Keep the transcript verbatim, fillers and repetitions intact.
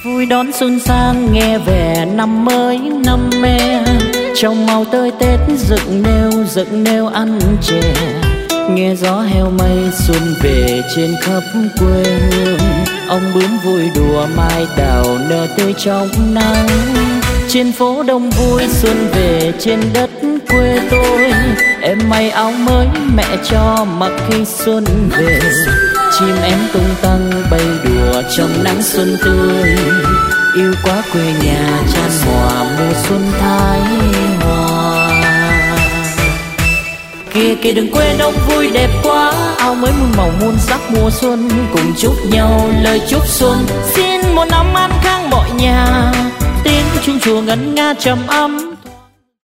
Vui đón xuân sang nghe về năm mới năm me, trong màu tơi tết dựng nêu dựng nêu ăn chè, nghe gió heo mây xuân về trên khắp quê hương. Ông bướm vui đùa mai đào nở tươi trong nắng, trên phố đông vui xuân về trên đất quê tôi. Em may áo mới mẹ cho mặc khi xuân về, chim én tung tăng bay đùa trong nắng xuân tươi. Yêu quá quê nhà chan hòa mùa xuân thái hòa. Kia kia đừng quên ông vui đẹp quá, áo mới muôn màu muôn sắc mùa xuân, cùng chúc nhau lời chúc xuân. Xin một năm an khang mọi nhà, tiếng chuông chùa ngân nga trầm ấm,